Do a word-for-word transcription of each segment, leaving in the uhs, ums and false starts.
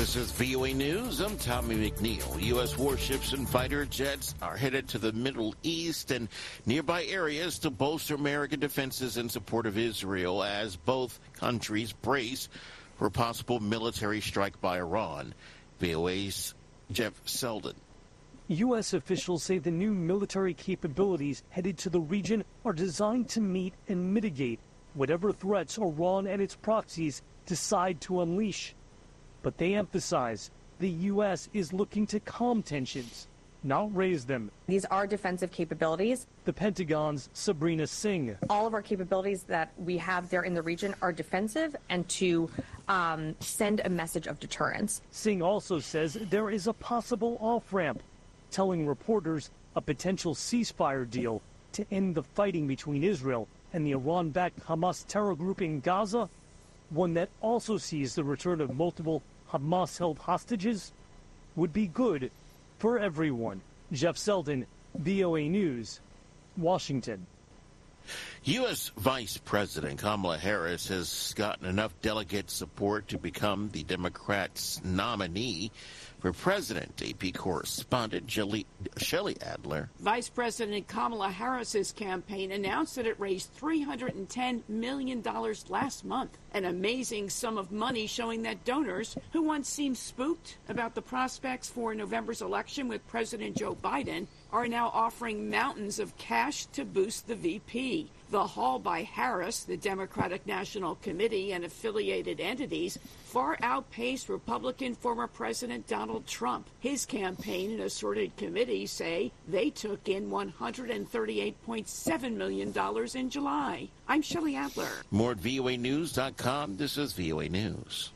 This is V O A News. I'm Tommy McNeil. U S warships and fighter jets are headed to the Middle East and nearby areas to bolster American defenses in support of Israel as both countries brace for a possible military strike by Iran. V O A's Jeff Selden. U S officials say the new military capabilities headed to the region are designed to meet and mitigate whatever threats Iran and its proxies decide to unleash. But they emphasize the U S is looking to calm tensions, not raise them. These are defensive capabilities. The Pentagon's Sabrina Singh. All of our capabilities that we have there in the region are defensive and to um, send a message of deterrence. Singh also says there is a possible off-ramp, telling reporters a potential ceasefire deal to end the fighting between Israel and the Iran-backed Hamas terror group in Gaza, one that also sees the return of multiple Hamas-held hostages, would be good for everyone. Jeff Selden, V O A News, Washington. U S. Vice President Kamala Harris has gotten enough delegate support to become the Democrats' nominee for president. A P correspondent Shelley Adler. Vice President Kamala Harris's campaign announced that it raised three hundred ten million dollars last month, an amazing sum of money showing that donors who once seemed spooked about the prospects for November's election with President Joe Biden are now offering mountains of cash to boost the V P. The haul by Harris, the Democratic National Committee, and affiliated entities far outpaced Republican former President Donald Trump. His campaign and assorted committees say they took in one hundred thirty-eight point seven million dollars in July. I'm Shelley Adler. More at V O A news dot com. This is V O A News.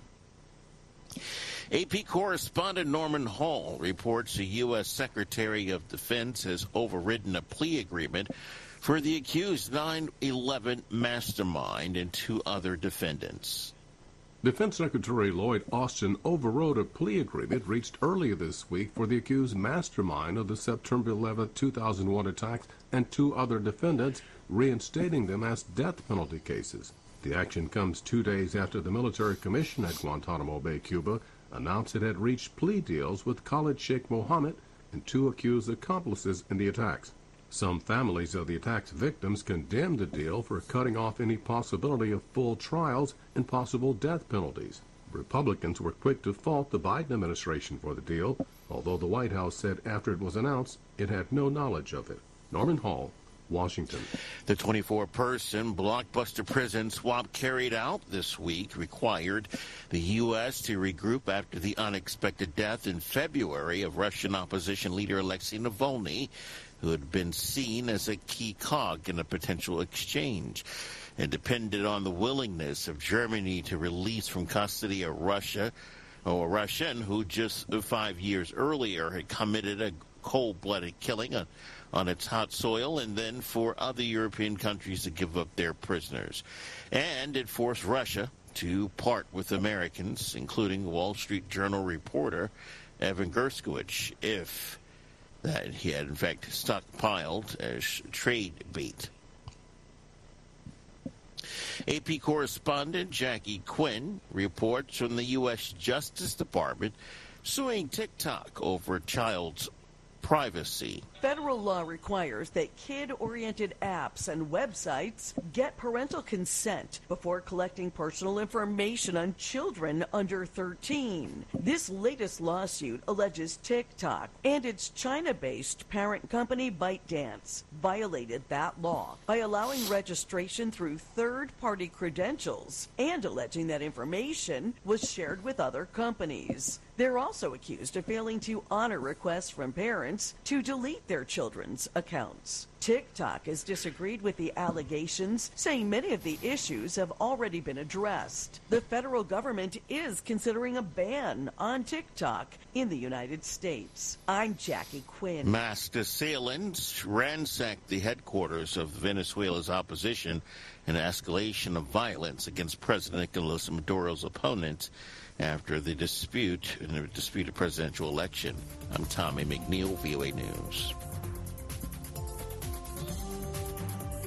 A P correspondent Norman Hall reports the U S. Secretary of Defense has overridden a plea agreement for the accused nine eleven mastermind and two other defendants. Defense Secretary Lloyd Austin overrode a plea agreement reached earlier this week for the accused mastermind of the September eleventh, two thousand one attacks and two other defendants, reinstating them as death penalty cases. The action comes two days after the military commission at Guantanamo Bay, Cuba, announced it had reached plea deals with Khalid Sheikh Mohammed and two accused accomplices in the attacks. Some families of the attack's victims condemned the deal for cutting off any possibility of full trials and possible death penalties. Republicans were quick to fault the Biden administration for the deal, although the White House said after it was announced it had no knowledge of it. Norman Hall, Washington. The twenty-four person blockbuster prison swap carried out this week required the U S to regroup after the unexpected death in February of Russian opposition leader Alexei Navalny, who had been seen as a key cog in a potential exchange. It depended on the willingness of Germany to release from custody a Russia or a Russian who just five years earlier had committed a cold-blooded killing on, on its hot soil, and then for other European countries to give up their prisoners. And it forced Russia to part with Americans, including Wall Street Journal reporter Evan Gershkovich, if that he had in fact stockpiled as trade bait. A P correspondent Jackie Quinn reports from the U S. Justice Department suing TikTok over child's privacy. Federal law requires that kid-oriented apps and websites get parental consent before collecting personal information on children under thirteen. This latest lawsuit alleges TikTok and its China-based parent company ByteDance violated that law by allowing registration through third-party credentials and alleging that information was shared with other companies. They're also accused of failing to honor requests from parents to delete their children's accounts. TikTok has disagreed with the allegations, saying many of the issues have already been addressed. The federal government is considering a ban on TikTok in the United States. I'm Jackie Quinn. Masked assailants ransacked the headquarters of Venezuela's opposition in an escalation of violence against President Nicolas Maduro's opponents after the dispute in a disputed presidential election. I'm Tommy McNeil, V O A News.